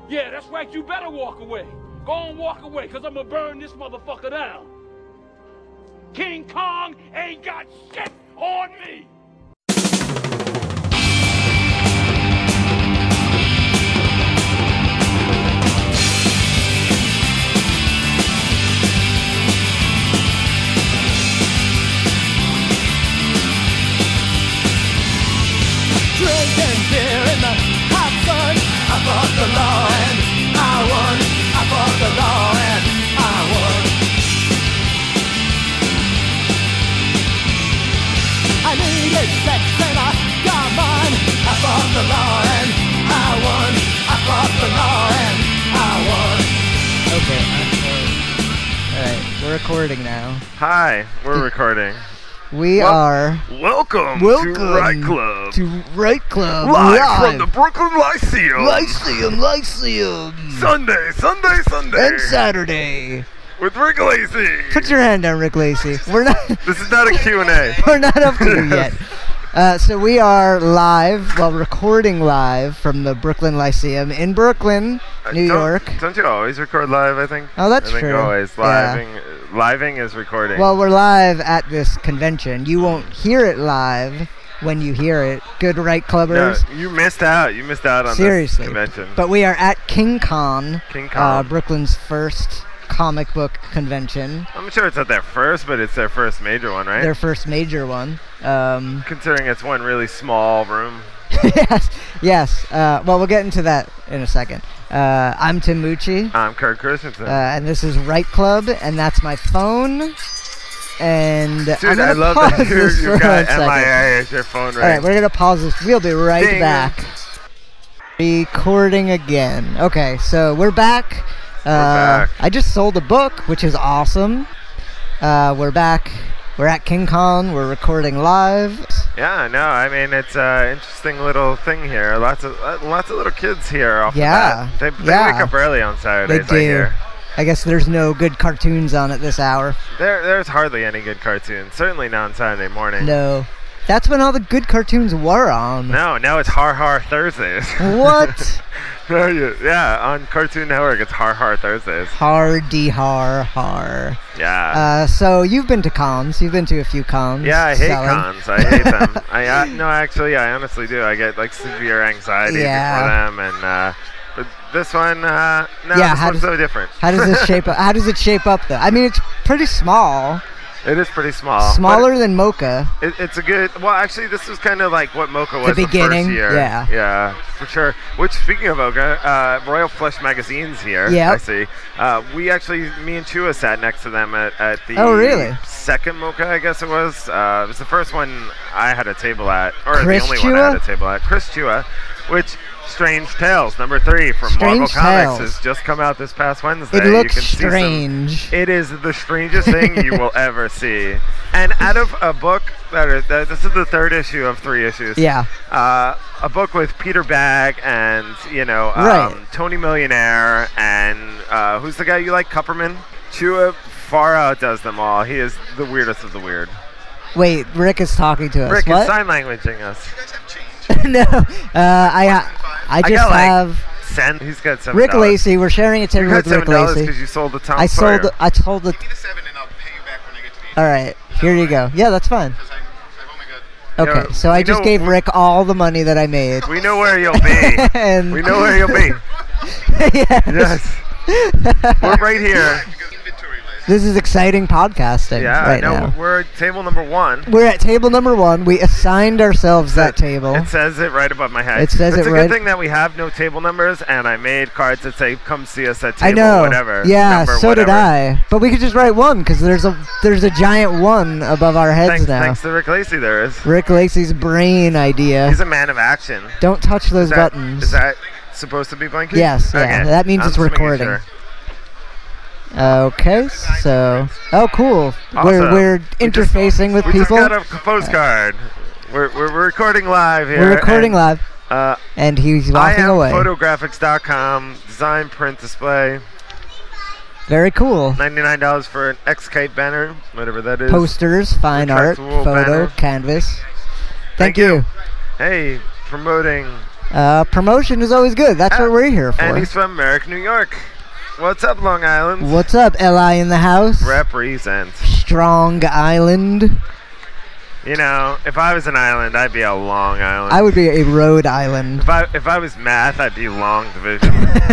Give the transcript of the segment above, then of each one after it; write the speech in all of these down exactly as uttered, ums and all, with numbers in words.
Yeah, that's right, you better walk away. Go on, walk away, because I'm going to burn this motherfucker down. King Kong ain't got shit on me. Drinking beer in the hot sun. I fought the law and I won. I fought the law and I won. I needed sex and I got mine. I fought the law and I won. I fought the law and I won. Okay, alright, we're recording now. Hi, we're recording. We Wel- are Welcome, welcome to Right Club. to Right Club Live, live from the Brooklyn Lyceum. Lyceum, Lyceum, Sunday, Sunday, Sunday. and Saturday. With Rick Lacey. Put your hand down, Rick Lacey. We're not. This is not a Q and A. We're not up to you yet. Uh, so we are live, well, recording live from the Brooklyn Lyceum in Brooklyn, Uh, New don't- York. Don't you always record live, I think? Oh, that's I think true. always. Yeah. Living, living is recording. Well, we're live at this convention. You won't hear it live when you hear it. Good Right no, Clubbers. you missed out. You missed out on Seriously. this convention. But we are at King Con, King uh, Con. Brooklyn's first comic book convention. I'm sure it's not their first, but it's their first major one, right? Their first major one. Um, Considering it's one really small room. yes, yes. Uh, well, we'll get into that in a second. Uh, I'm Tim Mucci, I'm Kurt Christensen. uh, and this is Right Club, and that's my phone. And I'm Dude, gonna I love pause that you, this you for got one M I A second. as your phone All right, ring. we're gonna pause this. We'll be right Ding. back. Recording again. Okay, so we're back. Uh, back. I just sold a book, which is awesome. Uh, we're back. We're at King Con. We're recording live. Yeah, no, I mean it's an interesting little thing here. Lots of uh, lots of little kids here off Yeah, the bat. They, they yeah. wake up early on They Saturdays. I do. hear. I guess there's no good cartoons on at this hour. There, there's hardly any good cartoons. Certainly not on Saturday morning. No. That's when all the good cartoons were on. No, now it's Har Har Thursdays. What? No, you- yeah, on Cartoon Network it's Har Har Thursdays. Hardy har har. Yeah. Uh, so you've been to cons. You've been to a few cons. yeah, I hate selling. cons. I hate them. I uh, no, actually, I honestly do. I get like severe anxiety Yeah. before them, and uh, but this one, uh, no, Yeah, this how one's does- so different. How does this shape up? How does it shape up though? I mean, it's pretty small. It is pretty small. but Smaller than Mocha. It, it's a good. Well, actually, this was kind of like what Mocha was the, beginning, first year. yeah. Yeah, for sure. Which, speaking of Mocha, uh, Royal Flush Magazine's here. Yep. I see. Uh, we actually, me and Chua sat next to them at, at the Oh, really? second Mocha, I guess it was. Uh, it was the first one I had a table at, or Chris the only one I Chua? had a table at. Chris Chua, which. Strange Tales, number three from Strange Marvel Comics, Tales. has just come out this past Wednesday. It You looks can see some- strange. it is the strangest thing you will ever see. And out of a book that is, that, this is the third issue of three issues. Yeah. Uh, a book with Peter Bagg and you know um, Right. Tony Millionaire and uh, who's the guy you like, Kupperman? Chua far outdoes them all. He is the weirdest of the weird. Wait, Rick is talking to us. Rick what? is sign languaging us. no. Uh, I I just I got, like, have Send. He's got seven. Rick Lacey. We're sharing a You table got with Rick seven dollars Lacey. because you sold the Tom I Sawyer. sold. I told the. Give me the seven and I'll pay you back when I get to the All right, here you go. Yeah, that's fine. Because I've only got... Okay, Yeah, so I we just know- gave we- Rick all the money that I made. We know where you'll be. and We know where you'll be. yes. Yes. We're right here. Because inventory list. This is exciting podcasting Yeah, right no, now. we're at table number one. We're at table number one. We assigned ourselves that It- table. It says it right above my head. It says it's it a right- good thing that we have no table numbers, and I made cards that say "Come see us at table I know. whatever." Yeah, number so did whatever. I. But we could just write one because there's a there's a giant one above our heads Thanks, now. thanks to Rick Lacey, there is. Rick Lacey's brain idea. He's a man of action. Don't touch those Is that, buttons. is that supposed to be blinking? Yes, yeah, Okay. that means I'm it's just making recording. sure. Okay, so oh cool. We're Awesome. we're We just- interfacing with We people. just got a postcard. We're, we're, we're recording live here. We're recording and, live, Uh, and he's I walking am away. photographics dot com, design, print, display. Very cool. ninety-nine dollars for an X-Kite banner, whatever that is. Posters, fine art, Retractable photo, banner. canvas. Thank, Thank you. you. Hey, promoting Uh, promotion is always good. That's what we're here for. And he's from Merrick, New York. What's up, Long Island? What's up, L I in the house? Represent. Strong Island. You know, if I was an island, I'd be a Long Island. I would be a Rhode Island. If I if I was math, I'd be Long Division.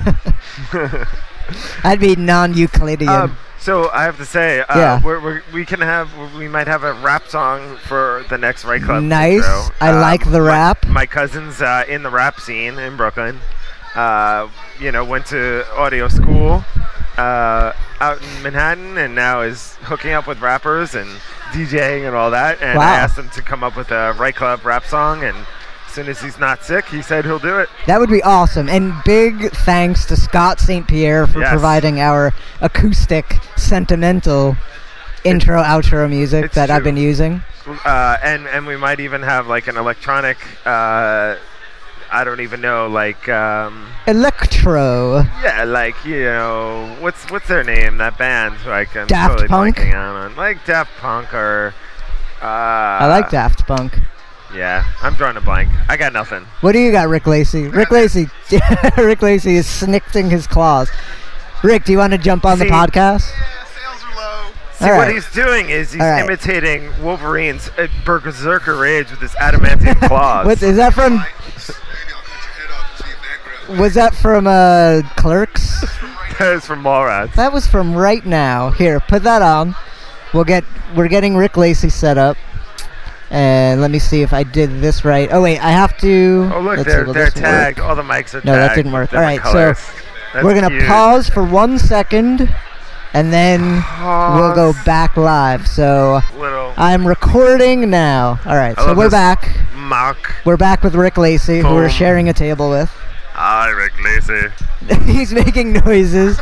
I'd be non-Euclidean. Um, so I have to say, uh, Yeah. we're, we're, we can have, we might have a rap song for the next Right Club. Nice. intro. I like the my- rap. My, cousin's uh, in the rap scene in Brooklyn. Uh, you know, went to audio school uh, out in Manhattan, and now is hooking up with rappers and DJing and all that. And Wow. I asked him to come up with a Right Club rap song, and as soon as he's not sick, he said he'll do it. That would be awesome. And big thanks to Scott Saint Pierre for Yes. providing our acoustic, sentimental intro, outro music it's that I've true. been using. Uh, and and we might even have like an electronic. Uh, I don't even know, like um, Electro. yeah, like you know, what's what's their name? That band, like I'm Daft totally Punk? blanking out on, like Daft Punk or. Uh, I like Daft Punk. Yeah, I'm drawing a blank. I got nothing. What do you got, Rick Lacey? Rick Lacey. Rick Lacey is snickting his claws. Rick, do you want to jump on the See- podcast? Yeah, sales are low. See, All what right. he's doing is he's All right. imitating Wolverine's uh, berserker rage with his adamantium claws. What is that from? Maybe I'll cut your head off and see if that grows. Was that from uh, Clerks? That is from Mallrats. That was from right now. Here, put that on. We'll get. We're getting Rick Lacey set up. And let me see if I did this right. Oh wait, I have to. Oh look, let's see, they're will they're this work? tagged. All the mics are tagged. No, that didn't with work. different All right, so colors. That's We're gonna cute. pause for one second, and then we'll go Pause. back live. So Little I'm recording now. All right, I so love we're this back. mock. We're back with Rick Lacey, who we're Boom. sharing a table with. Hi, Rick Lacey. He's making noises.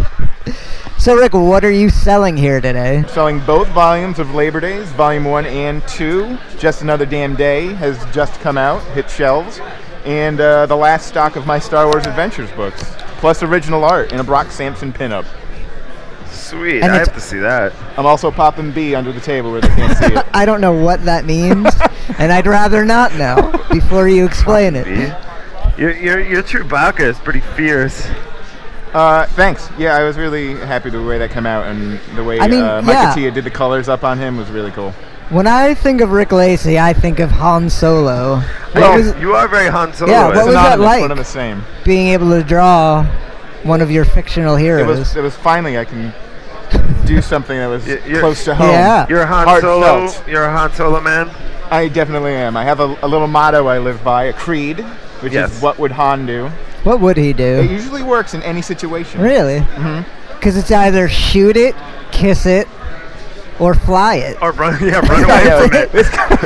So Rick, what are you selling here today? Selling both volumes of Labor Days, Volume one and two. Just Another Damn Day has just come out, hit shelves. And uh, the last stock of my Star Wars Adventures books, plus original art in a Brock Sampson pinup. Sweet. And I it's- have to see that. I'm also popping B under the table where they can't see it. I don't know what that means, and I'd rather not know before you explain it. B. Your your your Chewbacca is pretty fierce. Uh, thanks. Yeah, I was really happy the way that came out, and the way I mean, uh, yeah. Mike Attia did the colors up on him was really cool. When I think of Rick Lacey, I think of Han Solo. What Well, was you are very Han Solo. Yeah, what was that Synonymous, like? One of the same. being able to draw one of your fictional It heroes? was. It was finally I can do something that was Y- you're- close to home. Yeah. You're a Han Heartfelt. Solo. You're a Han Solo man. I definitely am. I have a, a little motto I live by, a creed, which Yes. is what would Han do? What would he It do? usually works in any situation. Really? Mm-hmm. Because it's either shoot it, kiss it, or fly it. Or run, yeah, run away from it.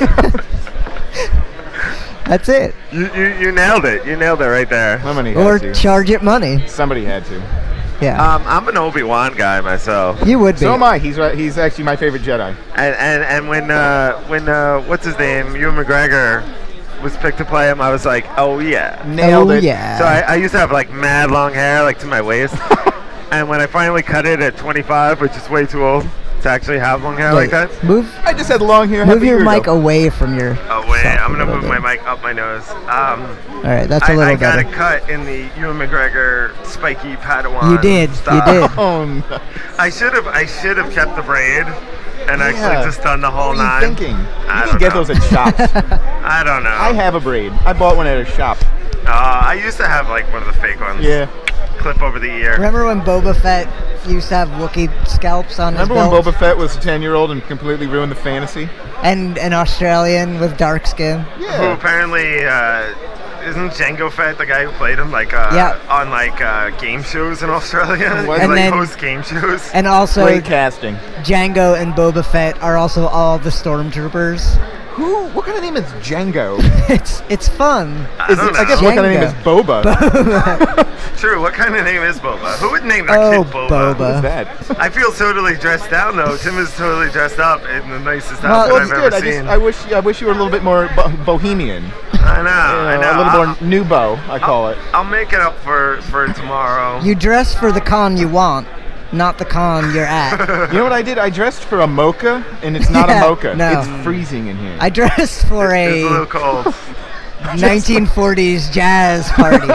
That's it. You, you you nailed it. You nailed it right there. Somebody Or had to. charge it money. Somebody had to. Yeah. Um, I'm an Obi-Wan guy myself. you would be. So am I. He's right. He's actually my favorite Jedi. And and, and when uh, when uh, what's his name, Ewan McGregor, was picked to play him, I was like, oh yeah. Nailed oh, it. yeah. So I, I used to have like mad long hair, like to my waist. And when I finally cut it at twenty-five, which is way too old to actually have long hair Wait, like that. Move, I just had long hair. move half a your year mic ago. away from your. Oh wait, self I'm a gonna little move bit. my mic up my nose. Um, All right, that's a I, little I got better. a cut in the Ewan McGregor spiky Padawan. You did, you style. did. Oh, no. I should have I should have kept the braid and actually Yeah. just done the whole What are nine. you thinking? You I can don't get know. those at shops. I don't know. I have a braid. I bought one at a shop. Uh, I used to have like one of the fake ones. Yeah. Clip over the ear. Remember when Boba Fett used to have Wookiee scalps on Remember his when belt? Boba Fett was a ten-year-old and completely ruined the fantasy? And an Australian with dark skin. Who Yeah. apparently uh, isn't Django Fett the guy who played him like uh, Yeah. on like uh, game shows in Australia? Was He, And like then- host game shows. And also, Great casting. Django and Boba Fett are also all the stormtroopers. Who? What kind of name is Django? it's it's fun. I Is don't it- know. I guess what kind of name is Django. Boba? True. What kind of name is Boba? Who would name their Oh, kid Boba? Boba. What is that? I feel totally dressed down though. Tim is totally dressed up in the nicest Well, outfit Well, I've it's ever good. I seen. just I wish I wish you were a little bit more bo- bohemian. I know. You know, I know. A little I'll, more nubo, I call it. I'll make it up for for tomorrow. You dress for the con you want, not the con you're at. You know what I did? I dressed for a mocha, and it's not Yeah, a mocha. no. It's freezing in here. I dressed for It's a little a cold. nineteen forties jazz party.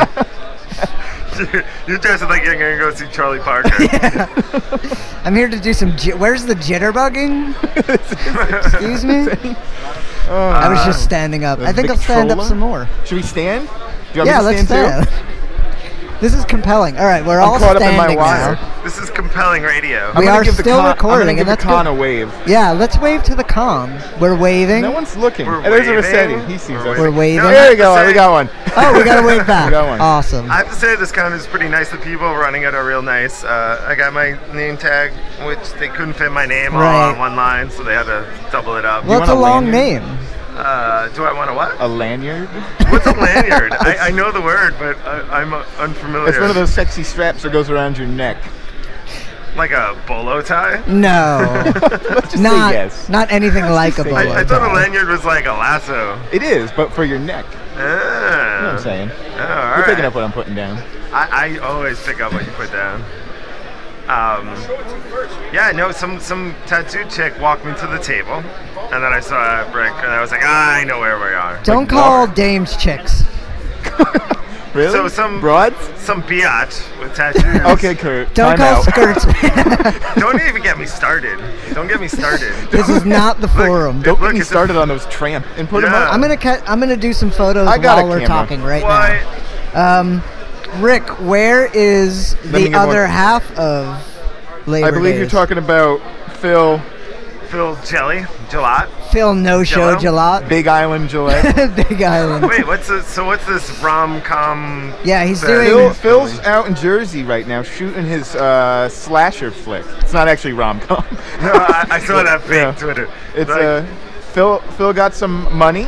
You're dressing like you're gonna go see Charlie Parker. I'm here to do some. J- Where's the jitterbugging? Excuse me. Oh, I was just standing up. The I think I'll stand up Victrola? some more. Should we stand? Do you want Yeah, me to let's stand stand. This is compelling. All right, we're I'm all caught up in standing my wire. now. This is compelling radio. We I'm gonna are give the still con- recording, I'm gonna and give that's the con good. a wave. Yeah, let's wave to the con. We're waving. No one's looking. We're Hey, there's a waving. Rossetti. He sees We're us. We're waving. No, There I you go. have to We say- got one. Oh, we gotta wave back. We got one. Awesome. I have to say this con is pretty nice. The people running it are real nice. Uh, I got my name tag, which they couldn't fit my name all Right. on one line, so they had to double it up. What's want a a long lanyard? name? Uh, do I want a what? A lanyard? What's a lanyard? I, I know the word, but I, I'm uh, unfamiliar. It's one of those sexy straps that goes around your neck. Like a bolo tie? No. Let's just not, say yes. not anything like a say bolo yes. I, I thought a tie. lanyard was like a lasso. It is, but for your neck. Ah. You know what I'm saying? Oh, all You're right. picking up what I'm putting down. I, I always pick up what you put down. Um, yeah, no, some some tattoo chick walked me to the table, and then I saw a brick, and I was like, ah, I know where we are. Don't Like call Walmart. dames chicks. Really? So some broads? some biatch with tattoos. Okay, Kurt. Don't time call out. skirts. Don't even get me started. Don't get me started. This is not the forum. Don't Look, get me it's a- started on those tramp and put them Yeah. up. I'm gonna ca- I'm gonna do some photos I got a while we're camera. talking right Why? now. Um, Rick, where is me the get other one. half of Labor I believe Days? you're talking about Phil, Phil Jelly, Gelat. Phil No Show Jello? Jalot. Big Island Gillette. Big Island. Wait, what's this? So what's this rom-com? Yeah, he's thing? doing- Phil, Phil's out in Jersey right now shooting his uh, slasher flick. It's not actually rom-com. No, I, I saw that fake Yeah. Twitter. It's Like, uh, Phil. Phil got some money,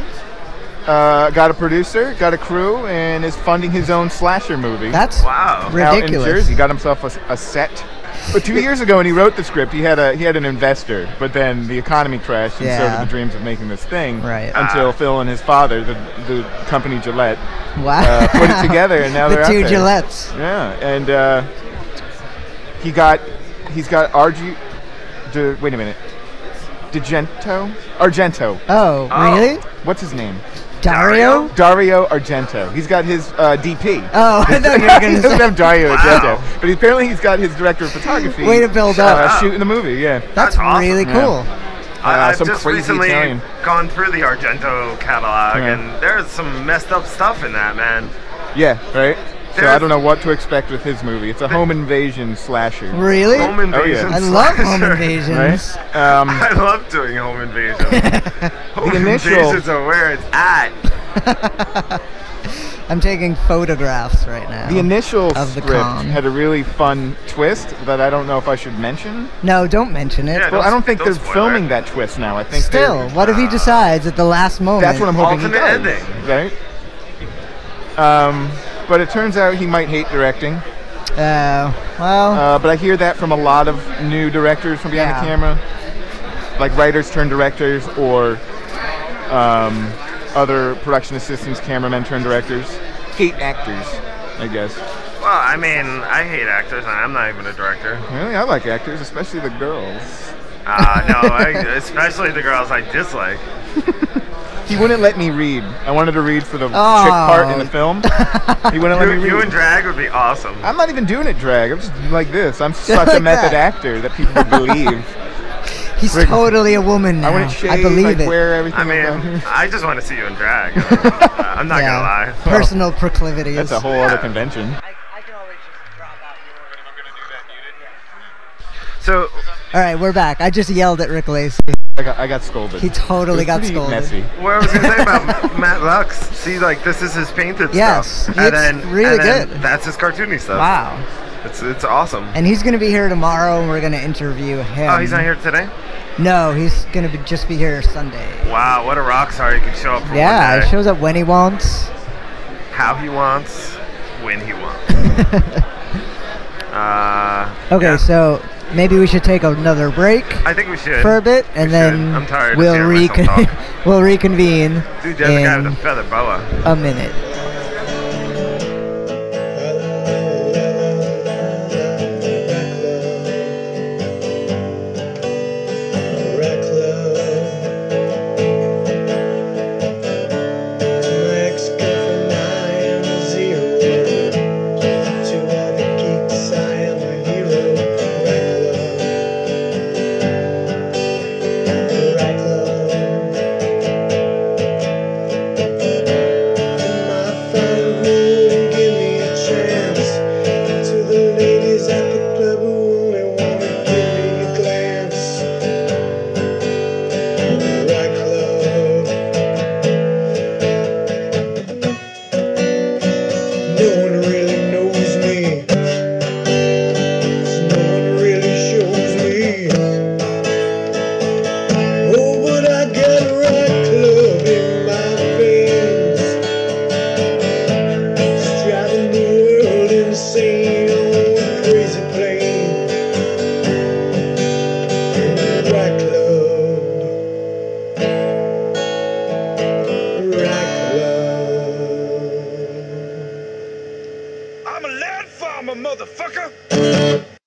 uh, got a producer, got a crew, and is funding his own slasher movie. That's wow. out ridiculous. in Jersey. Got himself a, a set. But two years ago, when he wrote the script, he had a he had an investor. But then the economy crashed, and so Yeah. did the dreams of making this thing. Right. Until Ah. Phil and his father, the the company Gillette, Wow. uh, put it together, and now the they're two out there. Gillettes. Yeah, and uh, he got he's got Arju. De, wait a minute. Argento? Argento. Oh, Oh. really? What's his name? Dario? Dario Argento. He's got his uh, D P. Oh, I thought you were he gonna doesn't say. have Dario Wow. Argento, but apparently he's got his director of photography. Way to build uh, up. shooting the movie. Yeah. That's That's awesome. really Yeah. cool. I, Uh, I've some just crazy recently Italian. gone through the Argento catalog, Yeah. and there's some messed up stuff in that, man. Yeah. Right. So I There's- don't know what to expect with his movie. It's a home invasion slasher. Really? Home invasion. yeah. I love home slasher. invasions. Right. Um, I love doing home invasions. home initial- invasions are where it's at. I'm taking photographs right now. the initial Of the script con. had a really fun twist that I don't know if I should mention. No, don't mention it. Yeah, Well, I don't think don't they're spoil filming it. that twist now. I think Still, they're- what if he decides at the last moment? That's what I'm hoping he Alternate does. ending. Right. Um, but it turns out he might hate directing. Uh, well, Uh, but I hear that from a lot of new directors from behind Yeah. the camera, like writers turned directors, or um, other production assistants, cameramen turned directors. Hate actors, I guess. Well, I mean, I hate actors, and I'm not even a director. Really, I like actors, especially the girls. Uh, no, I, especially the girls I dislike. He wouldn't let me read. I wanted to read for the Oh. chick part in the film. He wouldn't let me You, read. you and drag would be awesome. I'm not even doing it drag. I'm just like this. I'm such Like a method that. actor that people would believe. he's friggin- totally a woman now. I wouldn't shave. I believe I'd it. wear everything. I around mean, here. I just want to see you in drag. I'm not yeah. gonna lie. Personal proclivities. That's a whole other convention. So, All right, we're back. I just yelled at Rick Lacey. I got, I got scolded. He totally It was got pretty scolded. Messy. what I was gonna say about Matt Lux? See, like this is his painted Yes, stuff, it's and then really and then good. That's his cartoony stuff. Wow. It's it's awesome. And he's going to be here tomorrow, and we're going to interview him. Oh, he's not here today. No, he's going to be, just be here Sunday. Wow, what a rock star! He can show up for Yeah, one he day. shows up when he wants. How he wants, when he wants. uh, Okay, yeah. so maybe we should take another break I think we should. for a bit, and We then should. I'm tired of we'll hearing myself recon- talk. we'll reconvene Dude, there's a guy in with a feather boa. a minute. Rec Club to Mexico. I'm a land farmer, motherfucker.